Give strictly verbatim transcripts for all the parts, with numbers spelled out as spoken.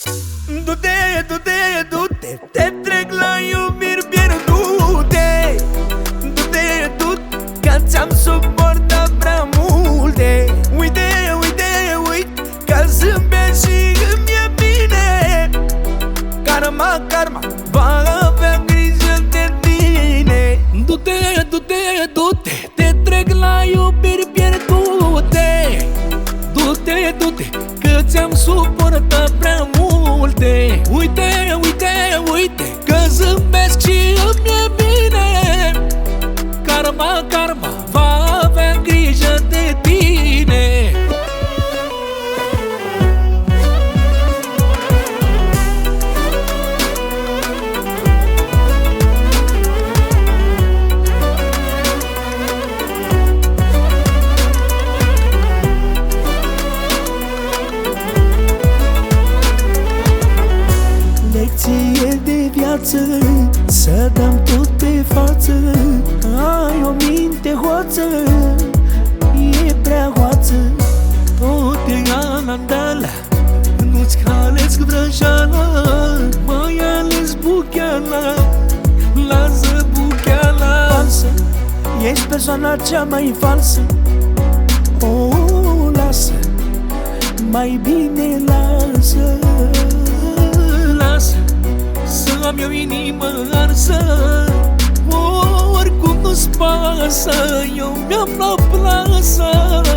Du-te, du-te, du-te, te trec la iubiri pierdute. Du-te, du-te, că ți-am suportat prea multe. Uite, uite, uite, că zâmbesc și îmi e bine. Karma, karma, va avea grijă de tine. Du-te, du-te, du-te, te trec la iubiri pierdute. Du-te, du-te, că ți-am suportat prea multe. Uite, uite, uite, că zâmbesc și îmi e bine. Karma, karma, va avea grijă de tine. Lecție de viață, să dăm tot pe față. Ai o minte hoață, e prea hoață. Tot e alandala, nu-ți halesc vrăjeala. Mai ales bucheala, lasă bucheala. Falsă, ești persoana cea mai falsă. O, lasă, mai bine lasă. Lasă să am eu inimă arsă. Oricum nu-ți pasă, eu mi-am la plasă.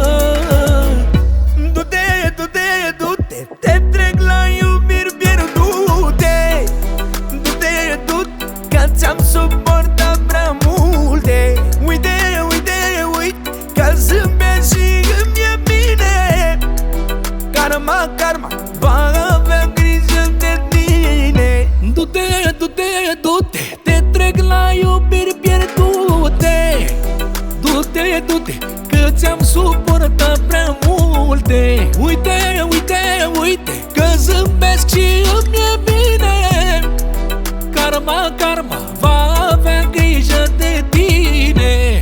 Du-te, du-te, du-te, te trec la iubiri pierdute. Du-te, du-te, că ți-am suportat prea multe. Uite, uite, uite, că zâmbesc și îmi e bine. Karma, karma, va avea grijă de tine. Du-te, du-te, du-te, te trec la iubiri pierdute. Du-te, du-te, că ți-am suportat prea multe. Uite, uite, uite, că zâmbesc și îmi e bine. Karma, karma, va avea grijă de tine.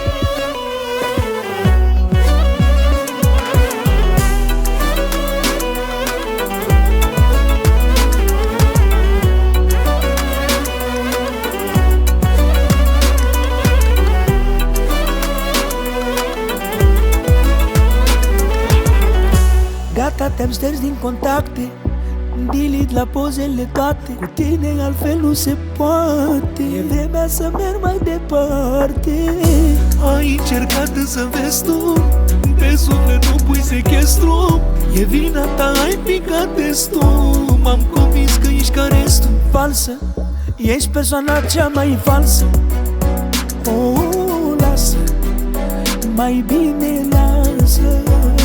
Gata, te-am șters din contacte, delete la pozele toate. Cu tine altfel nu se poate, e vremea să merg mai departe. Ai încercat să vezi tu, pe suflet nu pui sechestru. E vina ta, ai picat destul. M-am convins că ești ca restul. Falsă, ești persoana cea mai falsă. O, lasă, mai bine lasă.